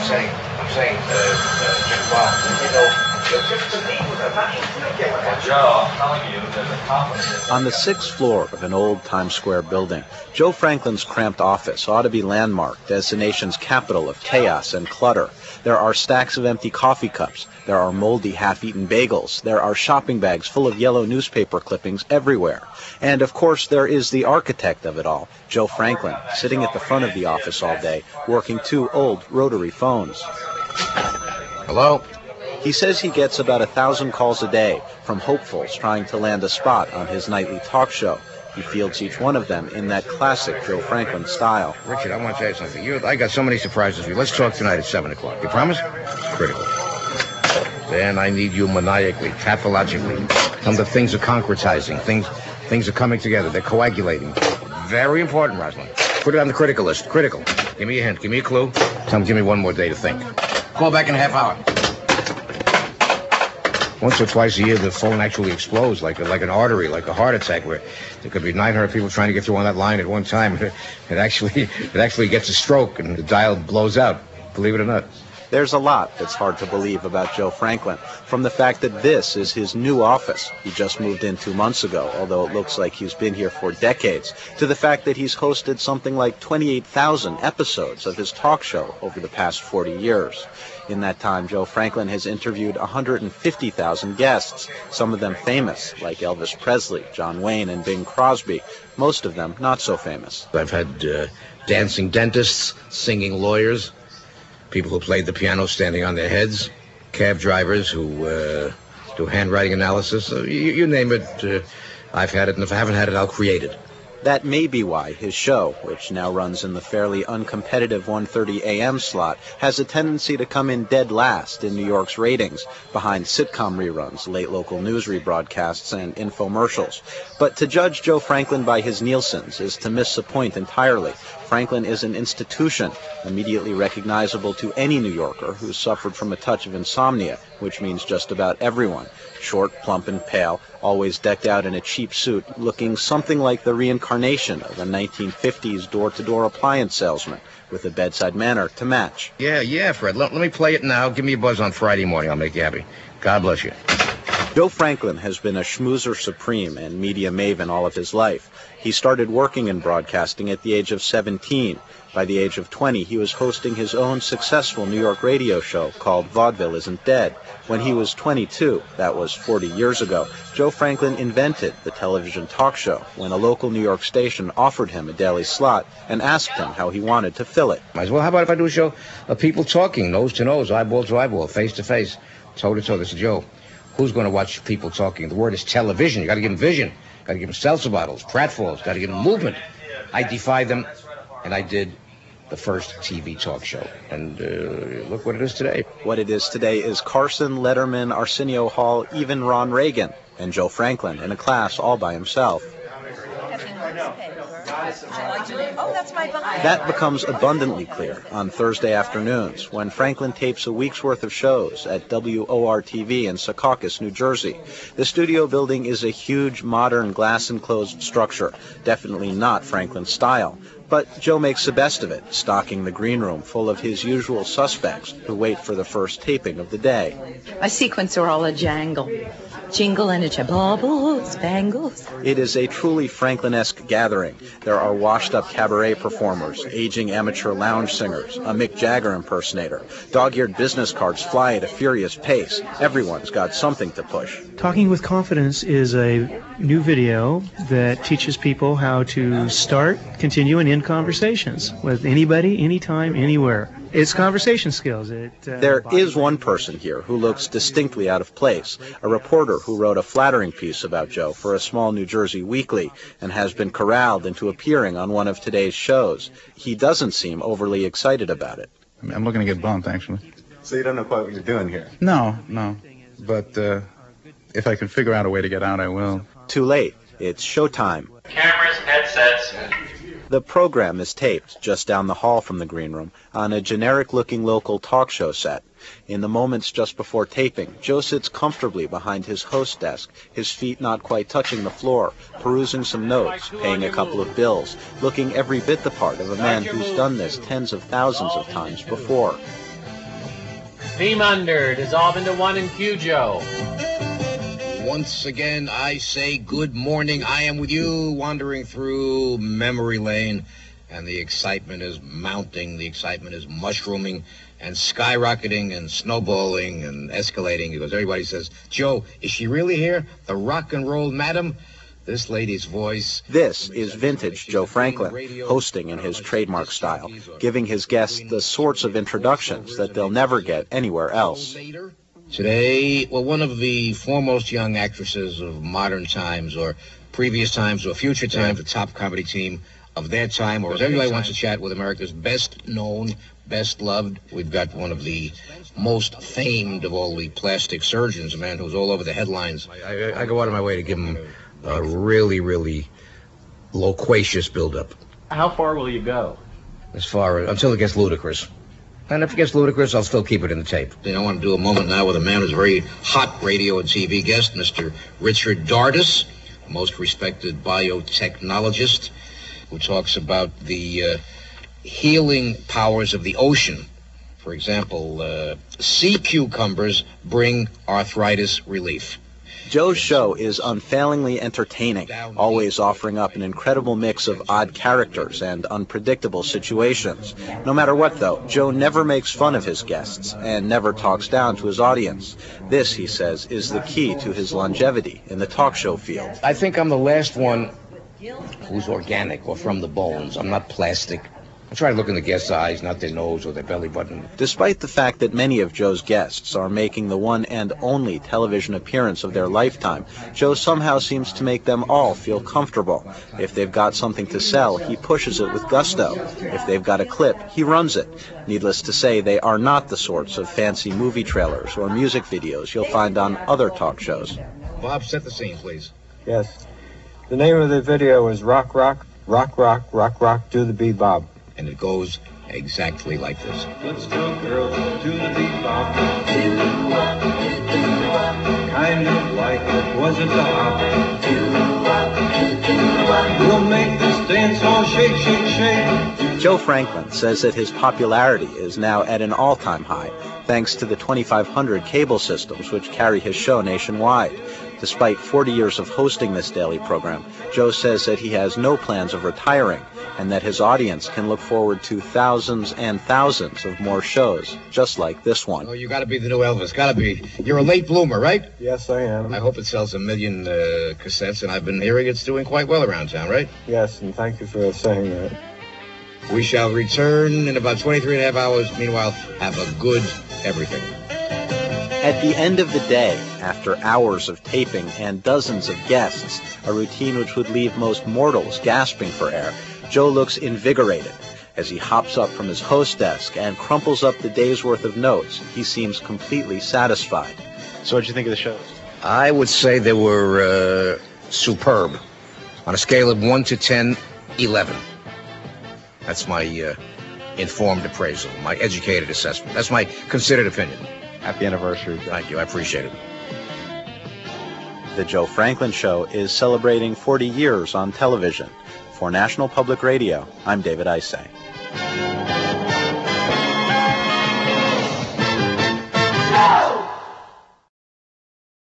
saying, well, you know, just to meet with them, not to get with them. Joe, I'm telling you, there's a conflict. On the 6th floor of an old Times Square building, Joe Franklin's cramped office ought to be landmarked as the nation's capital of chaos and clutter. There are stacks of empty coffee cups. There are moldy, half-eaten bagels. There are shopping bags full of yellow newspaper clippings everywhere. And, of course, there is the architect of it all, Joe Franklin, sitting at the front of the office all day, working 2 old rotary phones. Hello? He says he gets about 1,000 calls a day from hopefuls trying to land a spot on his nightly talk show. He fields each one of them in that classic Joe Franklin style. Richard, I want to tell you something. I got so many surprises for you. Let's talk tonight at 7 o'clock. You promise? Critical. Then I need you maniacally, pathologically. Some of the things are concretizing. Things are coming together. They're coagulating. Very important, Rosalind. Put it on the critical list. Critical. Give me a hint. Give me a clue. Tell them give me one more day to think. Call back in a half hour. Once or twice a year, the phone actually explodes like an artery, like a heart attack, where there could be 900 people trying to get through on that line at one time. It actually gets a stroke, and the dial blows out, believe it or not. There's a lot that's hard to believe about Joe Franklin, from the fact that this is his new office. He just moved in 2 months ago, although it looks like he's been here for decades, to the fact that he's hosted something like 28,000 episodes of his talk show over the past 40 years. In that time, Joe Franklin has interviewed 150,000 guests, some of them famous, like Elvis Presley, John Wayne, and Bing Crosby, most of them not so famous. I've had dancing dentists, singing lawyers, people who played the piano standing on their heads, cab drivers who do handwriting analysis. You name it, I've had it, and if I haven't had it, I'll create it. That may be why his show, which now runs in the fairly uncompetitive 1:30 a.m. slot, has a tendency to come in dead last in New York's ratings, behind sitcom reruns, late local news rebroadcasts, and infomercials. But to judge Joe Franklin by his Nielsen's is to miss the point entirely. Franklin is an institution, immediately recognizable to any New Yorker who's suffered from a touch of insomnia, which means just about everyone. Short, plump, and pale, always decked out in a cheap suit, looking something like the reincarnation of a 1950s door-to-door appliance salesman, with a bedside manner to match. Yeah, Fred. Let me play it now. Give me a buzz on Friday morning. I'll make you happy. God bless you. Joe Franklin has been a schmoozer supreme and media maven all of his life. He started working in broadcasting at the age of 17. By the age of 20, he was hosting his own successful New York radio show called Vaudeville Isn't Dead. When he was 22, that was 40 years ago, Joe Franklin invented the television talk show when a local New York station offered him a daily slot and asked him how he wanted to fill it. Might as well. How about if I do a show of people talking, nose to nose, eyeball to eyeball, face to face, toe to toe? This is Joe. Who's going to watch people talking? The word is television. You got to give them vision. Got to give them seltzer bottles, pratfalls. Got to give them movement. I defied them, and I did the first TV talk show. And look what it is today. What it is today is Carson, Letterman, Arsenio Hall, even Ron Reagan, and Joe Franklin in a class all by himself. That becomes abundantly clear on Thursday afternoons when Franklin tapes a week's worth of shows at WOR-TV in Secaucus, New Jersey. The studio building is a huge, modern, glass-enclosed structure, definitely not Franklin's style. But Joe makes the best of it, stocking the green room full of his usual suspects who wait for the first taping of the day. My sequence are all a jangle. Jingle and a baubles, bangles. It is a truly Franklin-esque gathering. There are washed-up cabaret performers, aging amateur lounge singers, a Mick Jagger impersonator. Dog-eared business cards fly at a furious pace. Everyone's got something to push. Talking with Confidence is a new video that teaches people how to start, continue, and end conversations with anybody, anytime, anywhere. It's conversation skills. There is one person here who looks distinctly out of place, a reporter who wrote a flattering piece about Joe for a small New Jersey weekly and has been corralled into appearing on one of today's shows. He doesn't seem overly excited about it. I'm looking to get bumped, actually. So you don't know quite what you're doing here? No. But if I can figure out a way to get out, I will. Too late. It's showtime. Cameras, headsets. The program is taped just down the hall from the green room on a generic-looking local talk show set. In the moments just before taping, Joe sits comfortably behind his host desk, his feet not quite touching the floor, perusing some notes, paying a couple of bills, looking every bit the part of a man who's done this tens of thousands of times before. Beam under, dissolve into one in Cujo. Once again, I say good morning. I am with you, wandering through memory lane, and the excitement is mounting, the excitement is mushrooming and skyrocketing and snowballing and escalating, because everybody says, Joe, is she really here? The rock and roll madam? This lady's voice. This is vintage Joe Franklin, hosting in his trademark style, giving his guests the sorts of introductions that they'll never get anywhere else. Today, well, one of the foremost young actresses of modern times, or previous times, or future times, the top comedy team of their time, or as everybody wants to chat with America's best known, best loved. We've got one of the most famed of all the plastic surgeons, a man who's all over the headlines. I go out of my way to give him a really, really loquacious build-up. How far will you go? As far until it gets ludicrous. And if it gets ludicrous, I'll still keep it in the tape. I want to do a moment now with a man who's a very hot radio and TV guest, Mr. Richard Dardis, a most respected biotechnologist, who talks about the healing powers of the ocean. For example, sea cucumbers bring arthritis relief. Joe's show is unfailingly entertaining, always offering up an incredible mix of odd characters and unpredictable situations. No matter what, though, Joe never makes fun of his guests and never talks down to his audience. This, he says, is the key to his longevity in the talk show field. I think I'm the last one who's organic or from the bones. I'm not plastic. I try to look in the guest's eyes, not their nose or their belly button. Despite the fact that many of Joe's guests are making the one and only television appearance of their lifetime, Joe somehow seems to make them all feel comfortable. If they've got something to sell, he pushes it with gusto. If they've got a clip, he runs it. Needless to say, they are not the sorts of fancy movie trailers or music videos you'll find on other talk shows. Bob, set the scene, please. Yes. The name of the video is Rock, Rock, Rock, Rock, Rock, Rock, Do the Bebop. And it goes exactly like this. Let's go, girls, to the bebop. Kind of like it was a dog. We'll make this dance all shake, shake, shake. Joe Franklin says that his popularity is now at an all-time high, thanks to the 2,500 cable systems which carry his show nationwide. Despite 40 years of hosting this daily program, Joe says that he has no plans of retiring, and that his audience can look forward to thousands and thousands of more shows, just like this one. Oh, you gotta be the new Elvis, gotta be. You're a late bloomer, right? Yes, I am. I hope it sells 1 million cassettes, and I've been hearing it's doing quite well around town, right? Yes, and thank you for saying that. We shall return in about 23 and a half hours. Meanwhile, have a good everything. At the end of the day, after hours of taping and dozens of guests, a routine which would leave most mortals gasping for air, Joe looks invigorated. As he hops up from his host desk and crumples up the day's worth of notes, he seems completely satisfied. So what'd you think of the shows? I would say they were superb. On a scale of 1 to 10, 11. That's my informed appraisal, my educated assessment. That's my considered opinion. Happy anniversary. Thank you. I appreciate it. The Joe Franklin Show is celebrating 40 years on television. For National Public Radio, I'm David Isay.